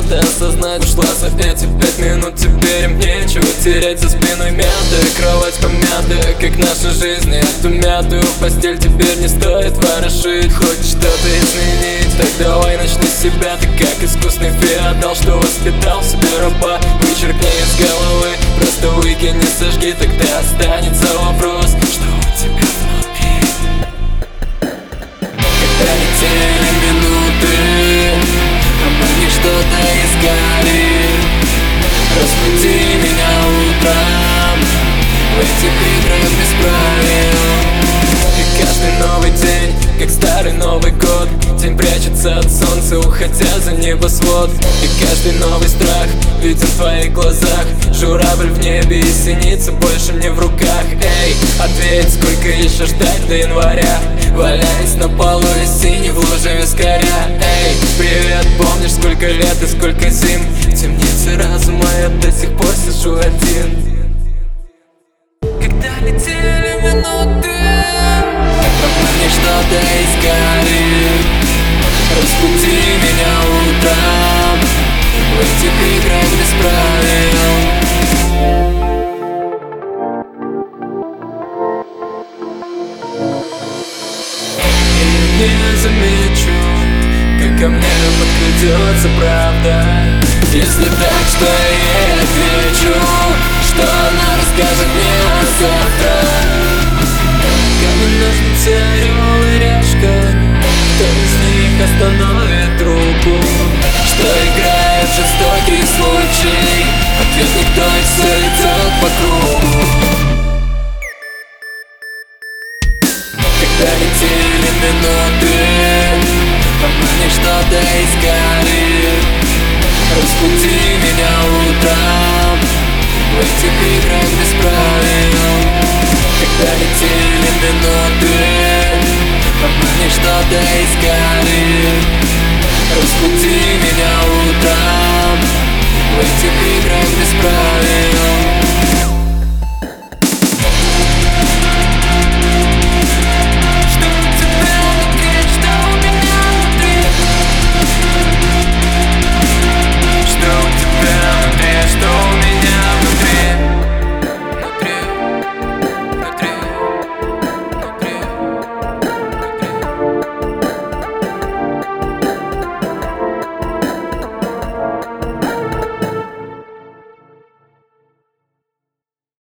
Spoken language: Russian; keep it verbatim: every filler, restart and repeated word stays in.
надо осознать, ушла за эти пять минут, теперь им нечего терять, за спиной мятая, кровать помятая, как наша жизнь. Эту мятую постель теперь не стоит ворошить. Хочешь что-то изменить, так давай начни с себя. Ты как искусный феодал, что воспитал себе раба. Вычеркни из головы, просто выкини, сожги, тогда останется вопрос, что у тебя внутри. Когда летели минуты, а мы не что-то искали, разбуди меня утром в этих играх без правил. И каждый новый день, как старый Новый год, день прячется от солнца, уходя за небосвод. И каждый новый страх виден в твоих глазах. Журавль в небе и синица больше не в руках. Эй, ответь, сколько еще ждать до января? Валяясь на полу и синий в луже вискаря. Эй, привет, помнишь, сколько лет и сколько зим? В темнице разума я до сих пор сижу один. Когда летели минуты, мы не что-то искали, разбуди меня утром в этих играх без правил. И не замечу, как ко мне подкрадется правда. Если так, что я ей отвечу, что она расскажет мне завтра. Камень, ножницы, орел и решка, кто из них остановит руку? Что играет жестокий случай? Ответ никто, и все идет по кругу. Когда летели минуты, а мы не что-то искали, разбуди меня утром в этих играх без правил. Когда летели минуты,